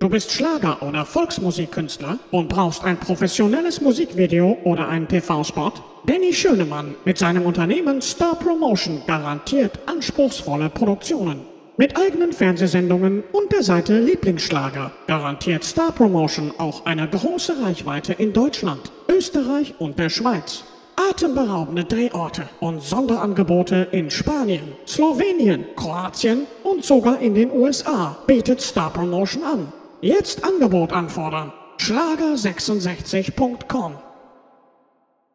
Du bist Schlager- oder Volksmusikkünstler und brauchst ein professionelles Musikvideo oder einen TV-Spot? Danny Schönemann mit seinem Unternehmen Star Promotion garantiert anspruchsvolle Produktionen. Mit eigenen Fernsehsendungen und der Seite Lieblingsschlager garantiert Star Promotion auch eine große Reichweite in Deutschland, Österreich und der Schweiz. Atemberaubende Drehorte und Sonderangebote in Spanien, Slowenien, Kroatien und sogar in den USA bietet Star Promotion an. Jetzt Angebot anfordern. Schlager66.com